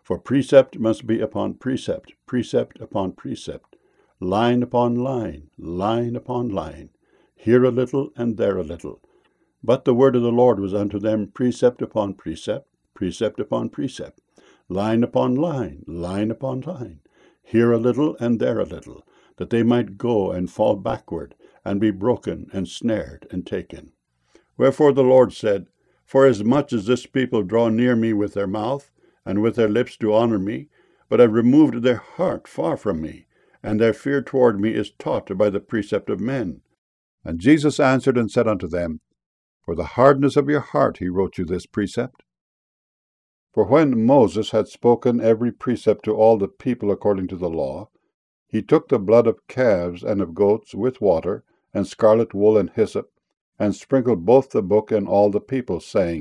For precept must be upon precept, precept upon precept, line upon line, line upon line, here a little and there a little. But the word of the Lord was unto them precept upon precept, precept upon precept, line upon line, line upon line, here a little and there a little, that they might go and fall backward, and be broken and snared and taken. Wherefore the Lord said, Forasmuch as this people draw near me with their mouth, and with their lips do honor me, but have removed their heart far from me, and their fear toward me is taught by the precept of men. And Jesus answered and said unto them, For the hardness of your heart he wrote you this precept. For when Moses had spoken every precept to all the people according to the law, he took the blood of calves and of goats with water, and scarlet wool and hyssop, and sprinkled both the book and all the people, saying,